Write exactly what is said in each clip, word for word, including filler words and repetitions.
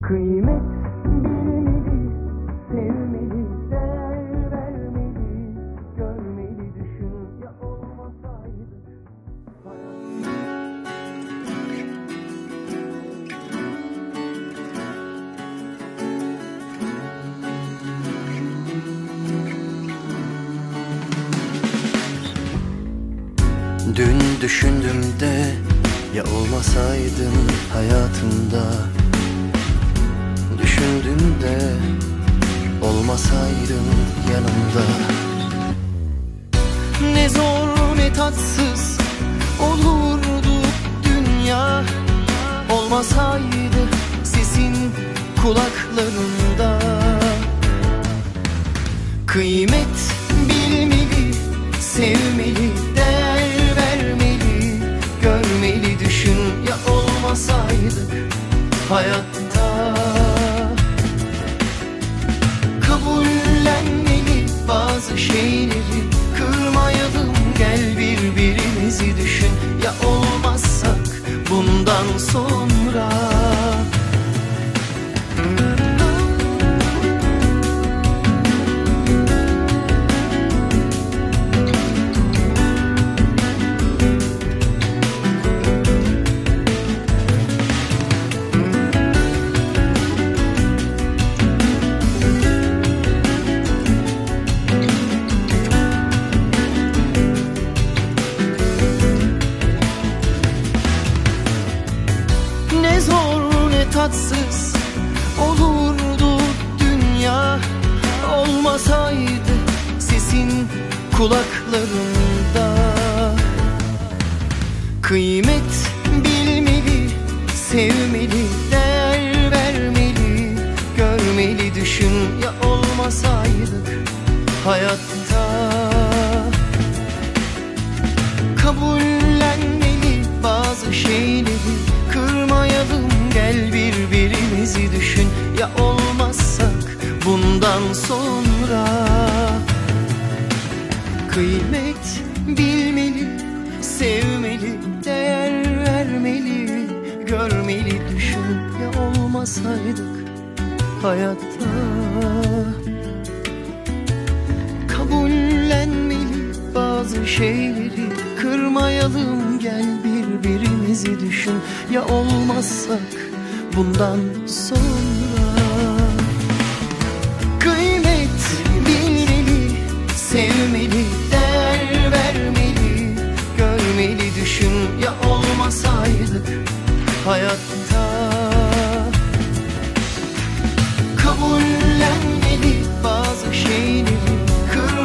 Kıymet bilmeli, sevmeli, değer vermeli, görmeli, düşün ya olmasaydı. Dün düşündüm de ya olmasaydın hayatımda. Düşündüm de olmasaydın yanımda. Ne zor ne tatsız olurdu dünya, olmasaydı sesin kulaklarında. Kıymet bilmeli, sevmeli, değer vermeli, görmeli, düşün ya olmasaydık hayatta. Kabullenmeli bazı şeyleri, kırmayalım, gel birbirimizi düşün ya olmazsak bundan sonra. Ne zor ne tatsız olurdu dünya, olmasaydı sesin kulaklarında. Kıymet bilmeli, sevmeli, değer vermeli, görmeli, düşün ya olmasaydık hayatta. Kabullenmeli bazı şeyleri, kırmayalım, gel birbirimizi düşün ya olmazsak bundan sonra. Kıymet bilmeli, sevmeli, değer vermeli, görmeli, düşün ya olmasaydık hayatta. Kabullenmeli bazı şeyleri, kırmayalım, gel birbirimizi düşün ya olmazsak bundan sonra. Kıymet bilmeli, sevmeli, değer vermeli, görmeli, düşün ya olmasaydık hayatta. Kabullenmeli bazı şeyleri,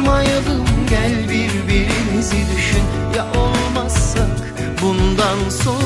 kırmayalım, gel birbirimizi düşün ya olmazsak bundan sonra.